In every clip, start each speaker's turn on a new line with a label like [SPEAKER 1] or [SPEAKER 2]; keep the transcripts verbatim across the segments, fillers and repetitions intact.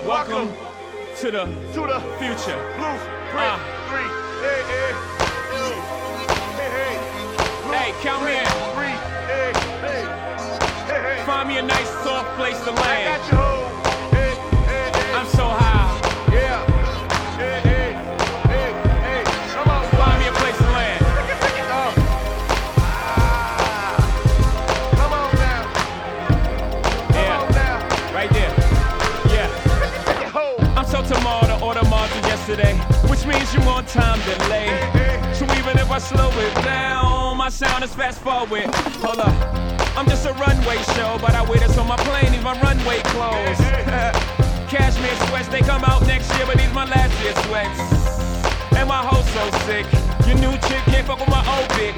[SPEAKER 1] Welcome to the
[SPEAKER 2] to the
[SPEAKER 1] future.
[SPEAKER 2] Blueprint
[SPEAKER 1] Uh.
[SPEAKER 2] three. Hey, hey, hey, hey.
[SPEAKER 1] Hey, count me in.
[SPEAKER 2] Three. Hey, hey, hey, hey.
[SPEAKER 1] Find me a nice soft place to
[SPEAKER 2] I
[SPEAKER 1] land.
[SPEAKER 2] got you home. Hey, hey, hey.
[SPEAKER 1] I'm so high.
[SPEAKER 2] Yeah. Hey, hey, hey, hey. Come on,
[SPEAKER 1] Find me a place to land.
[SPEAKER 2] Oh. Ah. Come on now. Come
[SPEAKER 1] Yeah,
[SPEAKER 2] on now.
[SPEAKER 1] right there. Yeah.
[SPEAKER 2] Take it home.
[SPEAKER 1] I'm so tomorrow to order more than yesterday, which means you on time delay. So even if I slow it down, my sound is fast forward. Hold up, I'm just a runway show, but I wear this on my plane, these my runway clothes. Cashmere sweats, they come out next year, but these my last year sweats. And my hoe so sick, your new chick can't fuck with my old bitch.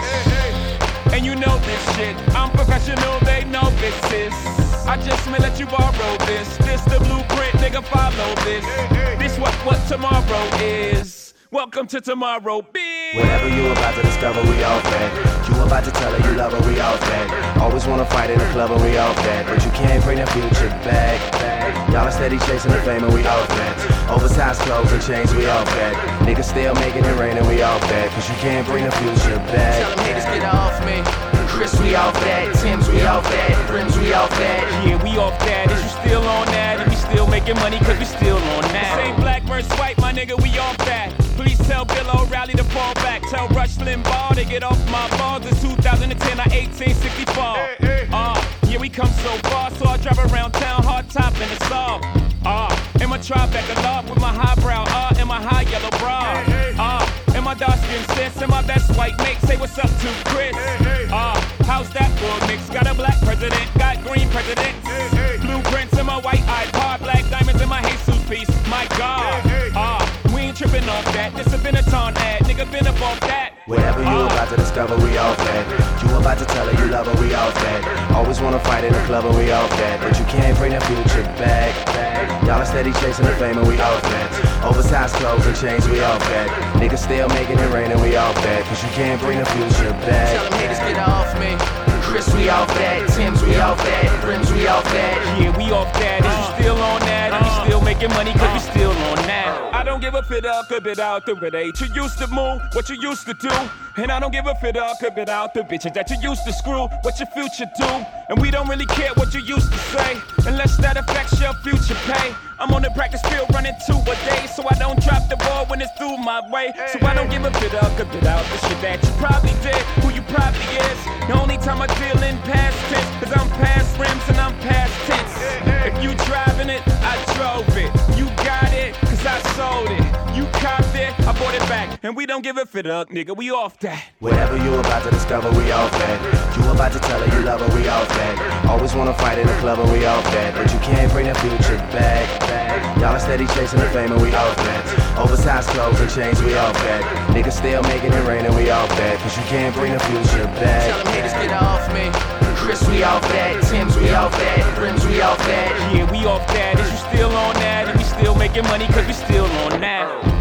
[SPEAKER 1] And you know this shit, I'm professional, they know this is. I just may let you borrow this. This the blueprint, nigga, follow this. This what what tomorrow is. Welcome to tomorrow, bitch.
[SPEAKER 3] Whatever you about to discover, we all fed. You about to tell her you love her, we all fed. Always wanna fight in the club and we all fed. But you can't bring the future back, back. Y'all are steady chasing the fame and we all fed. Oversized clothes and chains, we all fed. Niggas still making it rain and we all fed. Cause you can't bring the future back.
[SPEAKER 4] Tell them haters get off me. Chris, we off that. Tim's, we off that. Rims, we off that.
[SPEAKER 1] Yeah, we off that. Is you still on that? And we still making money cause we still on that. Same black versus white, my nigga, we off that. Please tell Bill O'Reilly to fall back. Tell Rush Limbaugh to get off my balls. It's two thousand ten or eighteen sixty-four. Ah, uh, yeah, we come so far, so I drive around town, hard top and it's all. Ah, uh, in my Tribeca loft with my highbrow, ah, uh, and my high yellow bra. Ah, uh, and my dark skin sis and my best white mate. Say what's up to Chris. Ah, uh, how's that for mix? Got a black president, got green presidents. Blueprints in my white iPod, black diamonds in my Jesus piece. My God. Ah, uh, we ain't tripping off that. This a Benetton ad, nigga been up off that.
[SPEAKER 3] Whatever you about to discover, we all fed. You about to tell her you love her, we all fed. Always wanna fight in the club and we all fed. But you can't bring the future back, back. Y'all are steady chasing the fame and we all fed. Oversized clothes and chains, we all fed. Niggas still making it rain and we all fed. Cause you can't bring the future back.
[SPEAKER 4] Tell them haters get off me. Chris, we off that. Tim's, we off that. Rims, we off that.
[SPEAKER 1] Yeah, we off that. Is you still on that? And we still making money cause we still on that. I don't give a fit up, a bit out the relate. You used to move what you used to do. And I don't give a fit up, a bit out the bitches that you used to screw. What your future do? And we don't really care what you used to say, unless that affects your future pay. I'm on the practice field running two a day, so I don't drop the ball when it's through my way. So I don't give a fit up, a bit out the shit that you probably did, who you probably is. The only time I deal in past tense, cause I'm past rims and I'm past tense. If you driving it, I drove it. You got it, cause I sold it. You copped it, I bought it back. And we don't give a fit up, nigga, we off that.
[SPEAKER 3] Whatever you about to discover, we all fed. You about to tell her you love her, we all fed. Always wanna fight in the club and we all fed. But you can't bring the future back, back. Y'all are steady chasing the fame and we all fed. Oversized clothes and chains, we all fed. Niggas still making it rain and we all fed. Cause you can't bring the future back.
[SPEAKER 4] Tell them haters get off me. Chris, we off that. Tim's, we off that. Rims, we off that.
[SPEAKER 1] Yeah, we off that. Is you still on that? And we still making money cause we still on that.